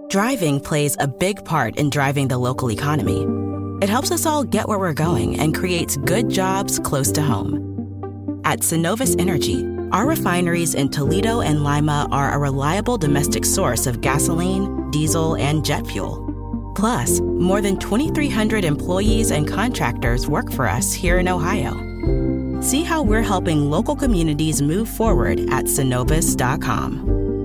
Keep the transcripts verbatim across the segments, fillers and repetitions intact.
Driving plays a big part in driving the local economy. It helps us all get where we're going and creates good jobs close to home. At Synovus Energy, our refineries in Toledo and Lima are a reliable domestic source of gasoline, diesel, and jet fuel. Plus, more than twenty-three hundred employees and contractors work for us here in Ohio. See how we're helping local communities move forward at Synovus dot com.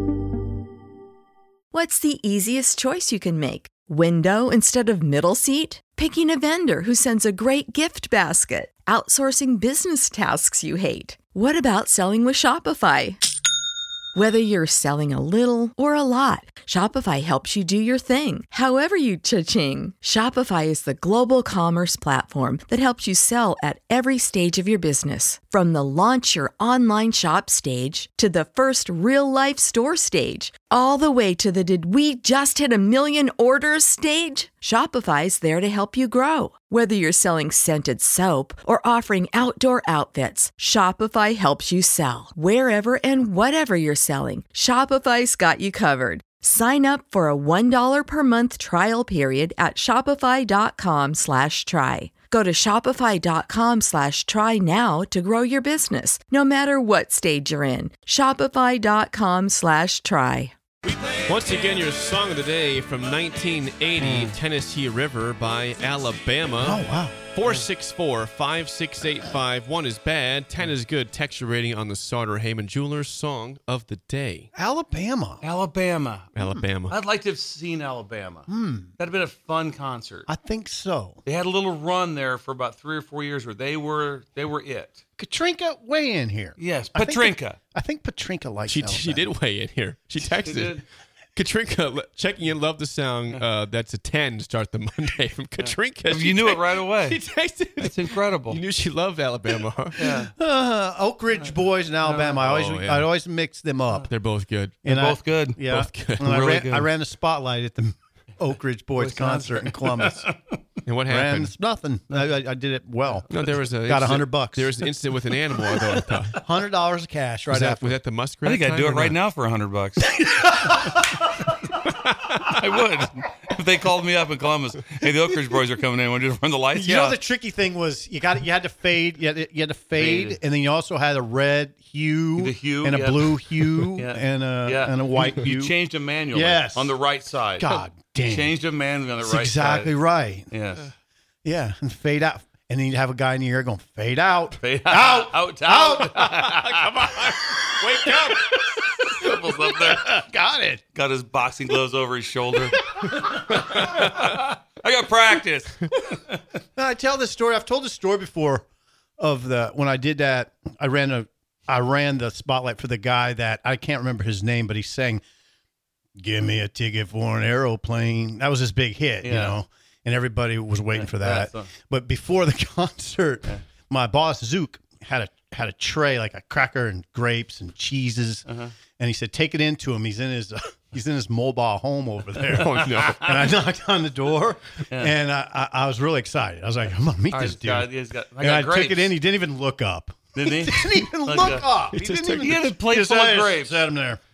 What's the easiest choice you can make? Window instead of middle seat? Picking a vendor who sends a great gift basket? Outsourcing business tasks you hate? What about selling with Shopify? Whether you're selling a little or a lot, Shopify helps you do your thing, however you cha-ching. Shopify is the global commerce platform that helps you sell at every stage of your business. From the launch your online shop stage to the first real-life store stage, all the way to the did we just hit a million orders stage. Shopify's there to help you grow. Whether you're selling scented soap or offering outdoor outfits, Shopify helps you sell. Wherever and whatever you're selling, Shopify's got you covered. Sign up for a one dollar per month trial period at shopify.com slash try. Go to shopify.com slash try now to grow your business, no matter what stage you're in. Shopify.com slash try. Once again, your song of the day from nineteen eighty, mm. Tennessee River by Alabama. Oh, wow. four six four, five six eight five. One is bad, ten is good. Texture rating on the Sauter Heyman Jewelers song of the day. Alabama. Alabama. Alabama. I'd like to have seen Alabama. Hmm. That'd have been a fun concert. I think so. They had a little run there for about three or four years where they were they were it. Katrinka, weigh in here. Yes, I think, Patrinka. I think Patrinka likes She Alabama. she did weigh in here. She texted. She did. Katrinka, checking in, love the song. Uh, that's a ten to start the Monday from Katrinka. You knew it right away. She texted. That's incredible. You knew she loved Alabama, huh? Yeah. Uh, Oak Ridge Boys in Alabama. I always, Oh, yeah. I always mix them up. They're both good. They're And I- both good. Yeah, Both good. And I, Really ran, good. I ran the spotlight at the Oak Ridge Boys Boys concert concert. in Columbus. And what ran happened? nothing. I, I, I did it well. No, there was a Got a incident- hundred bucks. There was an incident with an animal. I thought. I thought. Hundred dollars of cash right Was that, after. was that the I muskrat? think I'd time do or it right not? now for a hundred bucks. I would. If they called me up in Columbus, hey, the Oak Ridge Boys are coming in. Want you to run the lights? You yeah. know the tricky thing was you got you had to fade. You had to, you had to fade, Fade. and then you also had a red hue, The hue, and a yeah. blue hue, Yeah. and a Yeah. and a white You hue. changed them manually. Yes. On the right side. God damn. You changed them manually on the That's right exactly side. right. Yes. Yeah, and fade out, and then you'd have a guy in your ear going fade out, Fade out, out, out. Come on, wake up! Couples up there. Got it. Got his boxing gloves over his shoulder. I got practice. Now, I tell this story. I've told this story before of the when I did that. I ran a, I ran the spotlight for the guy that I can't remember his name, but he sang, "Give me a ticket for an aeroplane." That was his big hit, you Yeah. know, and everybody was waiting for that. That's a- But before the concert, my boss Zook had a had a tray like a cracker and grapes and cheeses, Uh-huh. and he said, "Take it into him. He's in his." Uh, He's in his mobile home over there. Oh no! And I knocked on the door, and I, I, I was really excited. I was like, I'm going to meet I this just dude. got, he's got, I and got I grapes. took it in. He didn't even look up. Didn't he? Didn't even Like look that. up. He, He just didn't took- even. He had a plate just full of had- grapes. Set him there.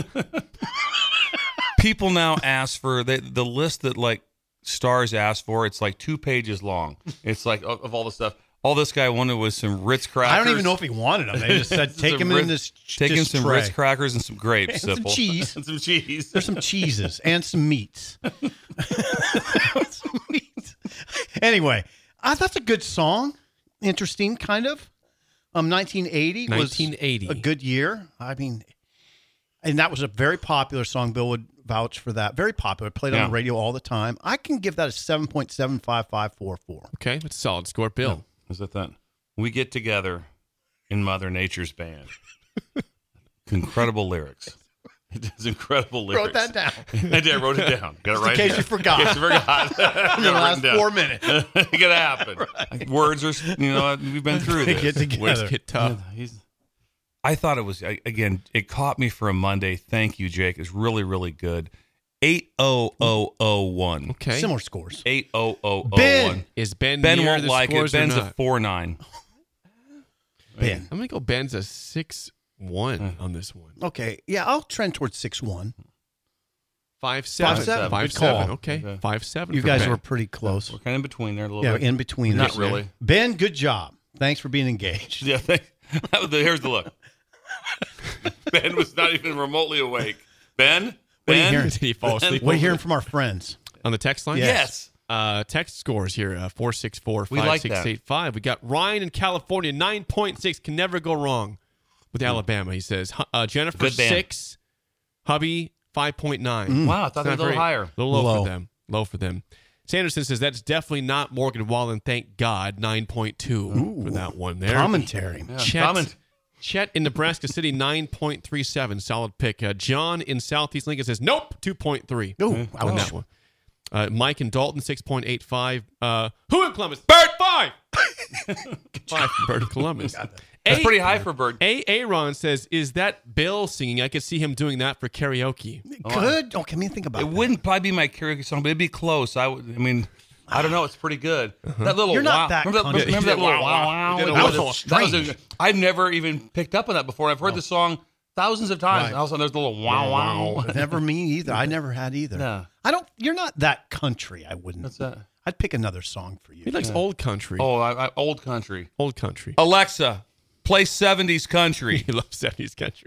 People now ask for the, the list that like stars ask for. It's like two pages long. It's like of, of all the stuff. All this guy wanted was some Ritz crackers. I don't even know if he wanted them. They just said, take Some him in Ritz- this Take him this some tray. Ritz crackers and some grapes. And some Simple. cheese. and some cheese. There's some cheeses and some meats. some meats. Anyway, I thought it's a good song. Interesting, kind of. Um, nineteen eighty was nineteen eighty. a good year. I mean, and that was a very popular song. Bill would vouch for that. Very popular. Played Yeah. on the radio all the time. I can give that a seven point seven five five four four. Okay, it's a solid score, Bill. Is that that? We get together in Mother Nature's band. Incredible lyrics. It has incredible lyrics. Wrote that down. I did. I wrote it down. Got it Just right in case here. you forgot. In case you forgot. In the last four minutes. It could happen. Words are, you know, we've been through They this. get together. Words get tough. He's, I thought it was, I- again, it caught me for a Monday. Thank you, Jake. It's really, really good. eight oh oh oh one. Okay. Similar scores. eight oh oh oh one. Ben. Is Ben Ben near won't the like it. scores or Ben's a not? four nine. Ben. I'm gonna go. Ben's a six one on this one. Okay. Yeah, I'll trend towards six one. Five seven. Five seven. Five Good call. seven. Okay. Okay. Five seven. You for guys Ben. were pretty close. We're kind of in between there a little Yeah, bit. in between. Not there. really. Ben, good job. Thanks for being engaged. Yeah. Thank, here's the look. Ben was not even remotely awake. Ben? What are you Ben? hearing? Did he fall asleep? What are you hearing from our friends? On the text line? Yes. Yes. Uh, text scores here, uh, four six four, We five like six that. eight five. We got Ryan in California, nine point six. Can never go wrong with Alabama, he says. Hu- Uh, Jennifer, Good band. six. Hubby, five point nine. Wow, I thought they were a little higher. A little low, Low. for them. Low for them. Sanderson says that's definitely not Morgan Wallen, thank God. nine point two for that one there. Commentary. Yeah. Chet, Comment. Chet in Nebraska City, nine point three seven. Solid pick. Uh, John in Southeast Lincoln says, nope, two point three. Ooh, on ouch. that one. Uh, Mike in Dalton, six point eight five. Uh, who in Columbus? Bird, five. Five for Bird in Columbus. That's A- pretty high for Bird. A. Aaron says, is that Bill singing? I could see him doing that for karaoke. Good. Oh, can me think about It that. wouldn't probably be my karaoke song, but it'd be close. I would. I mean, I don't know. It's pretty good. That little You're not wow. that remember that, country. remember that Yeah, little wow, wow wow. wow. Did a That was- whistle. that was a- Strange. I've never even picked up on that before. I've heard the song thousands of times. Right. And all of a sudden, there's a little wow wow. Never me either. I never had either. Yeah. I don't. You're not that country. I wouldn't. What's that? I'd pick another song for you. He likes old country. Oh, I, I, old country. Old country. Alexa, play seventies country. He loves seventies country.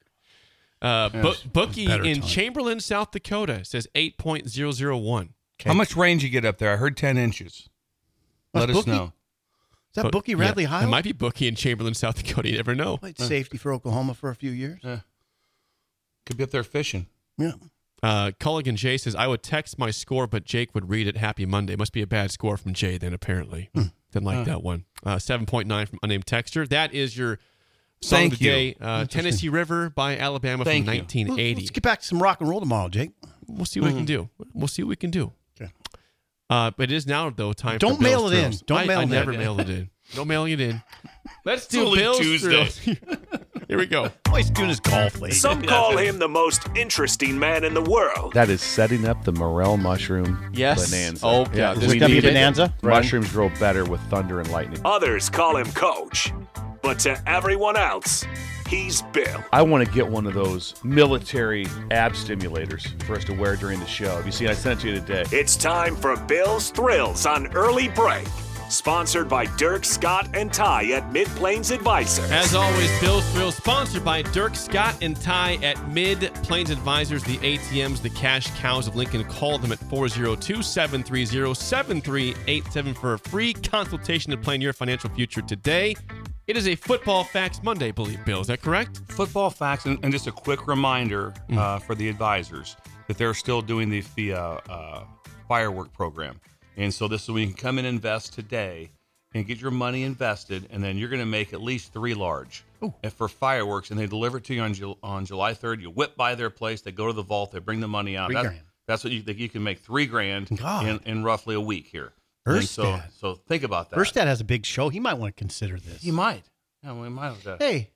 Uh, Yes. Bo- Bookie Better in time. Chamberlain, South Dakota says eight point zero zero one. How much range you get up there? I heard ten inches. Let That's us Bookie? know. Is that Bookie Radley yeah, High? It might be Bookie in Chamberlain, South Dakota. You never know. Played safety for Oklahoma for a few years. Yeah. Could be up there fishing. Yeah. Uh, Culligan Jay says, I would text my score, but Jake would read it. Happy Monday. Must be a bad score from Jay then, apparently. Hmm. Didn't like that one. Uh, seven point nine from unnamed texter. That is your song Thank of the you. day. Uh, Tennessee River by Alabama Thank from you. nineteen Well, eighty. let's get back to some rock and roll tomorrow, Jake. We'll see what we can do. We'll see what we can do. Okay. Uh, but it is now, though, time Don't for mail Bill's it in. Thrills. Don't I, mail I it in. never mail it in. Don't mail it in. Let's do only Bill's Tuesday. Thrills. Here we go. Oh, he's doing his golf league. Some call him the most interesting man in the world. That is setting up the morel mushroom Yes. bonanza. Oh, yeah. is this we gonna be need it. bonanza? Right. Mushrooms grow better with thunder and lightning. Others call him Coach. But to everyone else, he's Bill. I want to get one of those military ab stimulators for us to wear during the show. Have you seen? I sent it to you today. It's time for Bill's Thrills on Early Break. Sponsored by Dirk, Scott, and Ty at Mid-Plains Advisors. As always, Bill's Thrills sponsored by Dirk, Scott, and Ty at Mid Plains Advisors, the A T Ms, the cash cows of Lincoln. Call them at four oh two, seven three zero, seven three eight seven for a free consultation to plan your financial future today. It is a Football Facts Monday, believe, Bill. Is that correct? Football facts, and, and just a quick reminder uh, for the advisors that they're still doing the, the uh, uh, firework program. And so this is when you can come and invest today and get your money invested, and then you're going to make at least three large and for fireworks, and they deliver it to you on, Ju- on July third. You whip by their place, they go to the vault, they bring the money out. Three That's, grand. that's what you think. You can make three grand God. in, in roughly a week here. And so, Erstad. so think about that. Erstad has a big show. He might want to consider this. He might. Yeah, we might have that. Hey,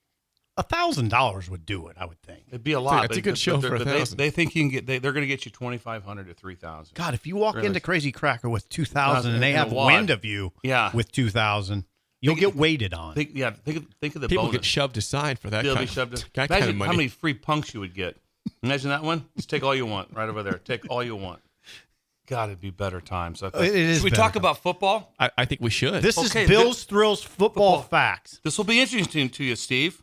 a thousand dollars would do it. I would think. It'd be a lot. It's a but- good but show they're- for a but they, thousand. they think you can get. They, they're going to get you twenty five hundred to three thousand. God, if you walk Really? into Crazy Cracker with two thousand and they In a have wad. wind of you Yeah. with two thousand, you'll Think- get waited on. Think, yeah, think of, think of the People bonus. get shoved aside for that They'll kind, be shoved. of, in- that Imagine kind of money. how many free punks you would get. Imagine that one. Just take all you want right over there. Take all you want. God, it'd be better times. I thought. It is Should we better talk times. about football? I, I think we should. This Okay, is Bill's Thrills football, football. facts. This will be interesting to you, Steve.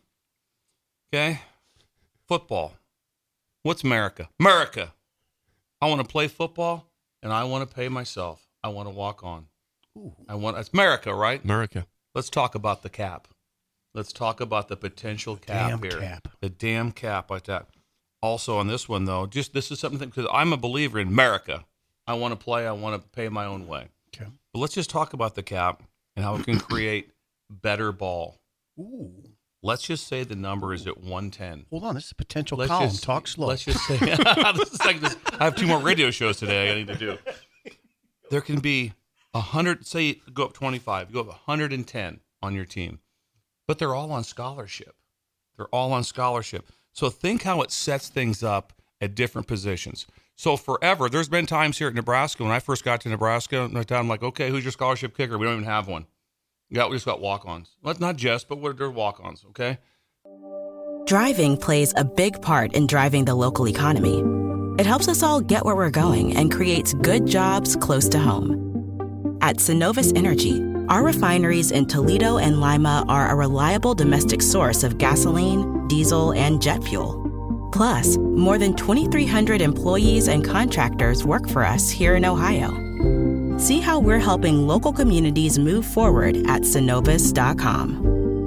Okay, football. What's America? America. I want to play football, and I want to pay myself. I want to walk on. I want. It's America, right? America. Let's talk about the cap. Let's talk about the potential cap damn here. cap. The damn cap like that. Also on this one though, just this is something because I'm a believer in America. I want to play. I want to pay my own way. Okay. But let's just talk about the cap and how it can create better ball. Ooh. Let's just say the number is at one ten. Hold on, this is a potential Let's column. just Talk slow. Let's just say this is like this, I have two more radio shows today I need to do. There can be a hundred. Say you go up twenty-five. You go up one hundred ten on your team, but they're all on scholarship. They're all on scholarship. So think how it sets things up at different positions. So forever, there's been times here at Nebraska when I first got to Nebraska, I'm like, okay, who's your scholarship kicker? We don't even have one. We got we just got walk-ons. Well, not just, but what are walk-ons? Okay. Driving plays a big part in driving the local economy. It helps us all get where we're going and creates good jobs close to home. At Synovus Energy, our refineries in Toledo and Lima are a reliable domestic source of gasoline, diesel, and jet fuel. Plus, more than twenty-three hundred employees and contractors work for us here in Ohio. See how we're helping local communities move forward at Synovus dot com.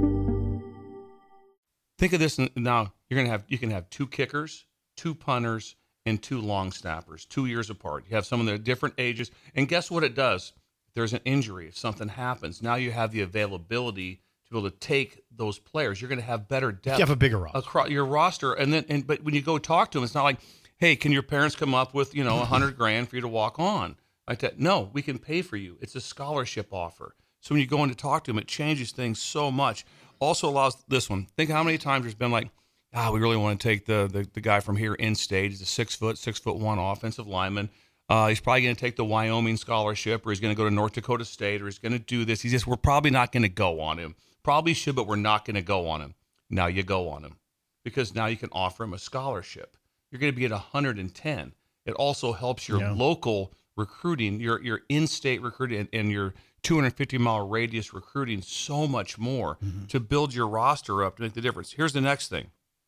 Think of this now. You're gonna have you can have two kickers, two punters, and two long snappers, two years apart. You have some of their different ages, and guess what it does? If there's an injury, if something happens, now you have the availability to be able to take those players. You're going to have better depth. You have a bigger roster. Across your roster, and then and but when you go talk to them, it's not like, hey, can your parents come up with you know a hundred grand for you to walk on like that? No, we can pay for you. It's a scholarship offer. So when you go in to talk to them, it changes things so much. Also allows this one. Think how many times there's been like, ah, we really want to take the, the the guy from here in state. He's a six foot, six foot one offensive lineman. Uh, he's probably going to take the Wyoming scholarship, or he's going to go to North Dakota State, or he's going to do this. He's just, we're probably not going to go on him. Probably should, but we're not going to go on him. Now you go on him because now you can offer him a scholarship. You're going to be at one hundred ten. It also helps your Yeah. local recruiting, your your in-state recruiting, and, and your two hundred fifty mile radius recruiting so much more mm-hmm. to build your roster up to make the difference. Here's the next thing.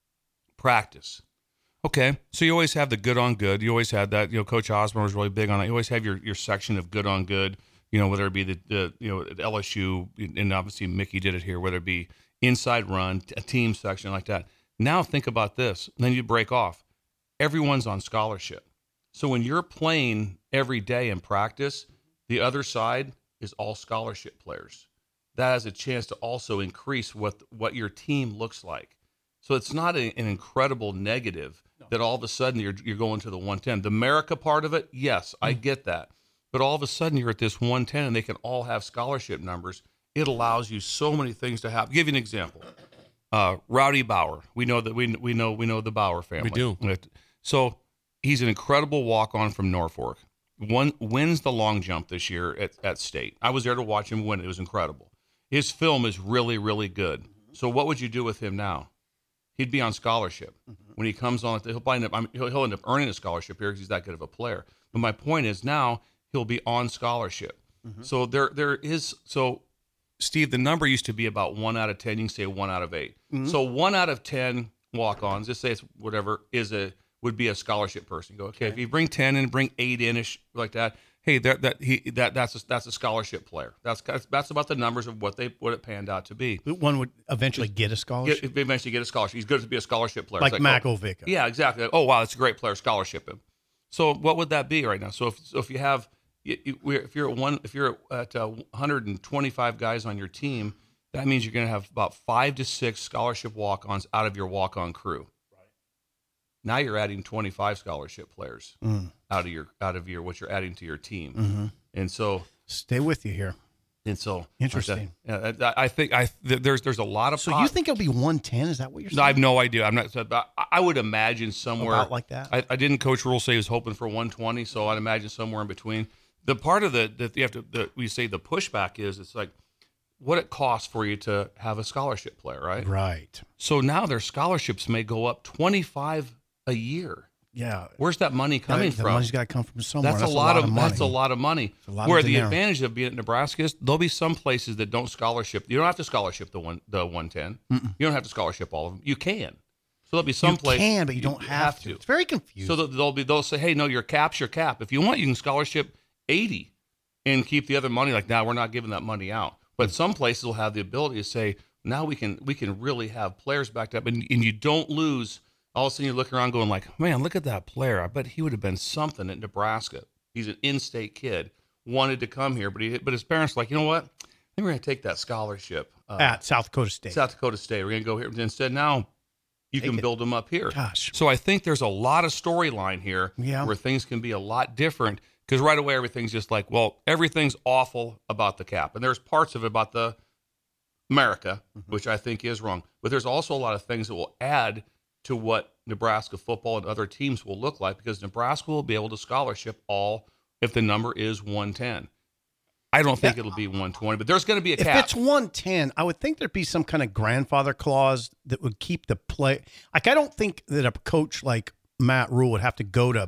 Practice. Okay, so you always have the good on good. You always had that. You know, Coach Osborne was really big on it. You always have your, your section of good on good. You know, whether it be the, the you know at L S U, and obviously Mickey did it here. Whether it be inside run, a team section like that. Now think about this. Then you break off. Everyone's on scholarship. So when you're playing every day in practice, the other side is all scholarship players. That has a chance to also increase what what your team looks like. So it's not a, an incredible negative no. that all of a sudden you're you're going to the one ten. The America part of it, yes, I get that. But all of a sudden you're at this one ten and they can all have scholarship numbers. It allows you so many things to happen. I'll give you an example. Uh, Rowdy Bauer. We know that we we know we know the Bauer family. We do. So he's an incredible walk-on from Norfolk. One wins the long jump this year at, at state. I was there to watch him win. It was incredible. His film is really, really good. So what would you do with him now? He'd be on scholarship. Mm-hmm. When he comes on, he'll, end up, I mean, he'll, he'll end up earning a scholarship here because he's that good of a player. But my point is now he'll be on scholarship. Mm-hmm. So there, there is. So Steve, the number used to be about one out of ten. You can say one out of eight. Mm-hmm. So one out of ten walk-ons, just say it's whatever, is a would be a scholarship person. You go, okay, okay, if you bring ten and bring eight in ish like that, hey, that that he that that's a, that's a scholarship player. That's that's about the numbers of what they what it panned out to be. One would eventually get a scholarship. Get, eventually get a scholarship. He's good to be a scholarship player. Like, like Mac oh, Ovica. Yeah, exactly. Oh wow, that's a great player. Scholarship him. So what would that be right now? So if so if you have if you're at one if you're at uh, one hundred twenty-five guys on your team, that means you're going to have about five to six scholarship walk-ons out of your walk-on crew. Now you're adding twenty-five scholarship players mm. out of your out of your what you're adding to your team, mm-hmm. and so stay with you here. And so interesting. I, I, I think I there's there's a lot of. So pot. You think it'll be one ten? Is that what you're saying? I have no idea. I'm not. But I would imagine somewhere about like that. I, I didn't. Coach Rule say he was hoping for one twenty, so I'd imagine somewhere in between. The part of the that you have to that we say the pushback is it's like what it costs for you to have a scholarship player, right? Right. So now their scholarships may go up twenty-five a year. Yeah. Where's that money coming the from? Money's got to come from somewhere. That's, that's a lot, lot of, of money. That's a lot of money. Lot Where of the advantage of being at Nebraska is there'll be some places that don't scholarship. You don't have to scholarship the one the one ten. Mm-mm. You don't have to scholarship all of them. You can. So there'll be some you place. You can, but you don't you have, have to. to. It's very confusing. So they'll be they'll say, hey, no, your cap's your cap. If you want, you can scholarship eighty and keep the other money. Like, now, nah, we're not giving that money out. But some places will have the ability to say, now we can we can really have players backed up, and, and you don't lose. All of a sudden, you look around going like, man, look at that player. I bet he would have been something at Nebraska. He's an in-state kid, wanted to come here, but he but his parents were like, you know what? I think we're going to take that scholarship. Uh, at South Dakota State. South Dakota State. We're going to go here. Instead, now you take can it. build them up here. Gosh. So I think there's a lot of storyline here yeah. where things can be a lot different because right away everything's just like, well, everything's awful about the cap. And there's parts of it about the America, mm-hmm. which I think is wrong. But there's also a lot of things that will add to what Nebraska football and other teams will look like because Nebraska will be able to scholarship all if the number is one ten. I don't think yeah. it'll be one twenty, but there's going to be a cap. If it's one ten, I would think there'd be some kind of grandfather clause that would keep the play. Like, I don't think that a coach like Matt Rule would have to go to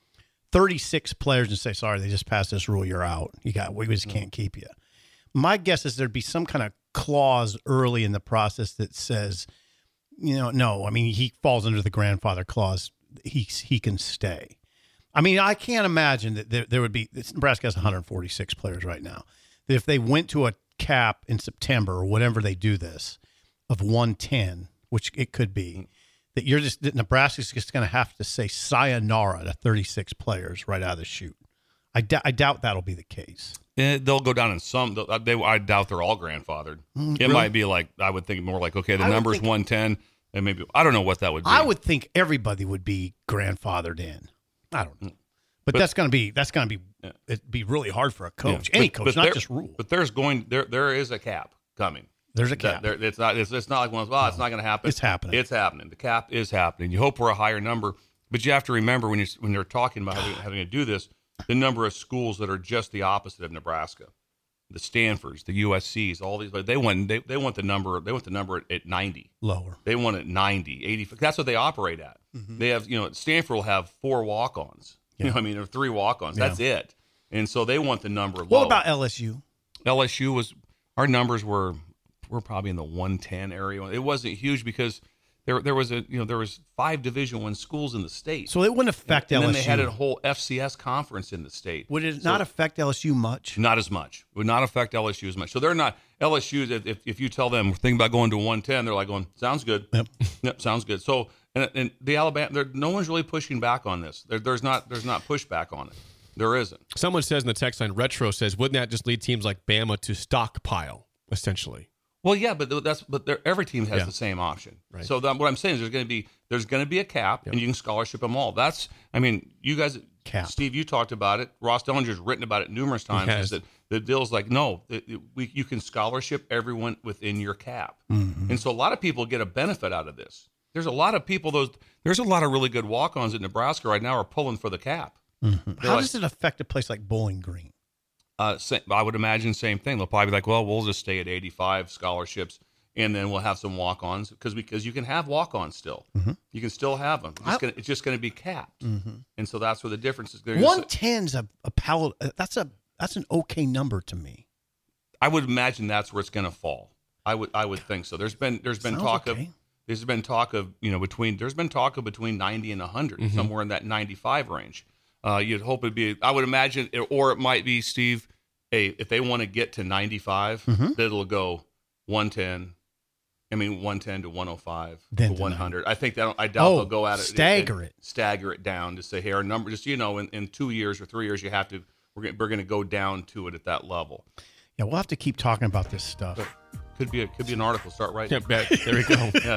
thirty-six players and say, sorry, they just passed this rule, you're out. You got, we just can't keep you. My guess is there'd be some kind of clause early in the process that says, you know, no, I mean, he falls under the grandfather clause. He, he can stay. I mean, I can't imagine that there, there would be, Nebraska has one hundred forty-six players right now, that if they went to a cap in September or whatever they do this of one ten, which it could be, that you're just, that Nebraska's just going to have to say sayonara to thirty-six players right out of the chute. I, d- I doubt that'll be the case. Yeah, they'll go down in some. They, I doubt they're all grandfathered. Mm, it really? might be like, I would think more like, okay, the I would number's think- one ten, and maybe, I don't know what that would be. I would think everybody would be grandfathered in. I don't know. But, But- that's going to be, that's going to be, Yeah. it'd be really hard for a Yeah. coach. Any But- coach, but not there- just Rule. But there's going, there there is a cap coming. There's a That- cap. there- it's not. It's, it's not like one. Well, it's not going to happen. It's happening. It's happening. The cap is happening. You hope for a higher number, but you have to remember when you when you're talking about having, having to do this, the number of schools that are just the opposite of Nebraska, the Stanfords, the U S Cs, all these. They want they, they want the number. They want the number at, at ninety. Lower. They want it ninety, eighty. That's what they operate at. Mm-hmm. They have, you know, Stanford will have four walk-ons. You know, what I mean, or three walk-ons. Yeah. That's it. And so they want the number low. What about L S U? L S U was, our numbers were were probably in the one ten area. It wasn't huge because there there was a you know there was five Division One schools in the state. So it wouldn't affect and L S U. then they had a whole F C S conference in the state. Would it So- not affect L S U much? Not as much. It would not affect L S U as much. So they're not L S U. If, if, if you tell them thinking about going to one ten, they're like going, sounds good. Yep. Yep, sounds good. So and, and the Alabama, there, no one's really pushing back on this. There, there's not there's not pushback on it. There isn't. Someone says in the text line, Retro says, wouldn't that just lead teams like Bama to stockpile, essentially? Well, yeah, but that's but there, every team has Yeah. the same option. Right. So that, what I'm saying is there's going to be there's going to be a cap, Yep. and you can scholarship them all. That's I mean, you guys, Cap. Steve, you talked about it. Ross Dellinger's written about it numerous times. has. Is that the deal's like no, it, it- we, you can scholarship everyone within your cap, Mm-hmm. and so a lot of people get a benefit out of this. There's a lot of people those there's a lot of really good walk-ons at Nebraska right now are pulling for the cap. Mm-hmm. How like- does it affect a place like Bowling Green? Uh, sa- I would imagine same thing. They'll probably be like, well, we'll just stay at eighty-five scholarships, and then we'll have some walk-ons because because you can have walk-ons still. Mm-hmm. You can still have them. It's, I- just gonna, it's just going to be capped, Mm-hmm. and so that's where the difference is. They're One gonna say- ten's a, a pallet. uh, That's a that's an okay number to me. I would imagine that's where it's going to fall. I would I would think so. There's been there's been Sounds talk okay. of there's been talk of you know between there's been talk of between ninety and one hundred, Mhm. somewhere in that ninety-five range. Uh, you'd hope it'd be. I would imagine, it, or it might be Steve. Hey, if they want to get to ninety-five, Mhm. then it'll go one ten. I mean, one ten to one oh five Then to to one hundred. I think that I doubt Oh, they'll go at it. stagger it. Stagger it down to say, hey, our number. Just you know, in, in two years or three years, you have to. We're gonna, we're going to go down to it at that level. Yeah, we'll have to keep talking about this stuff. But could be a could be an article. Start right. Yeah, bet. There we go. Yeah.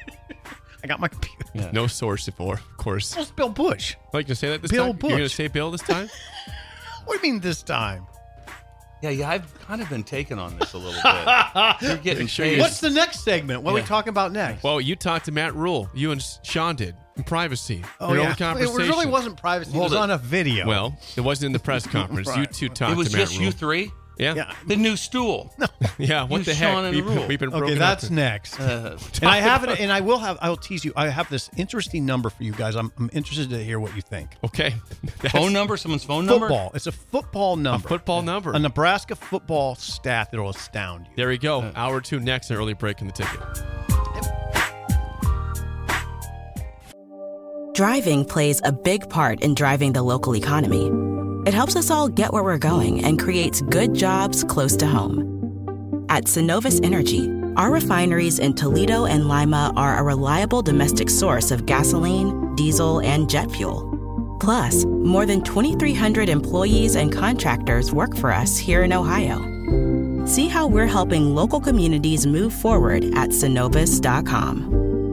I got my computer. Yeah. No source for, of course. It's Bill Bush. Like to say that this Bill time? You're going to Bush. say Bill this time? What do you mean this time? Yeah, yeah, I've kind of been taking on this a little bit. You're getting Sure paid. you- What's the next segment? What are Yeah. we talking about next? Well, you talked to Matt Rule. You and Sean did in privacy. oh Your yeah, own it conversation. really wasn't privacy. Hold it was it. on a video. Well, it wasn't in the press conference. You Right. two talked It was to Matt just Rule. you three? Yeah. yeah. The new stool. Yeah, what You, the Sean, heck? and the We've, Rule. we've been Okay, broken that's up. next. Uh, And I have it, and I will have. I will tease you. I have this interesting number for you guys. I'm, I'm interested to hear what you think. Okay. That's phone number? Someone's phone number? Football. It's a football A number. football number. A Nebraska football stat that will astound you. There we go. Hour two next, an early break in the ticket. Driving plays a big part in driving the local economy. It helps us all get where we're going and creates good jobs close to home. At Synovus Energy, our refineries in Toledo and Lima are a reliable domestic source of gasoline, diesel, and jet fuel. Plus, more than twenty-three hundred employees and contractors work for us here in Ohio. See how we're helping local communities move forward at Synovus dot com.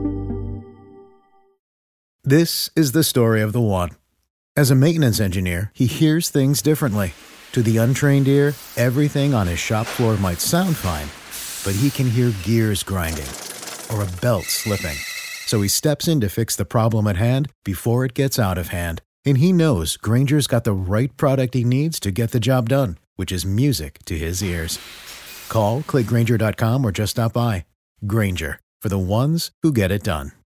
This is the story of the one. As a maintenance engineer, he hears things differently. To the untrained ear, everything on his shop floor might sound fine, but he can hear gears grinding or a belt slipping. So he steps in to fix the problem at hand before it gets out of hand. And he knows Grainger's got the right product he needs to get the job done, which is music to his ears. Call, click Grainger dot com, or just stop by. Grainger, for the ones who get it done.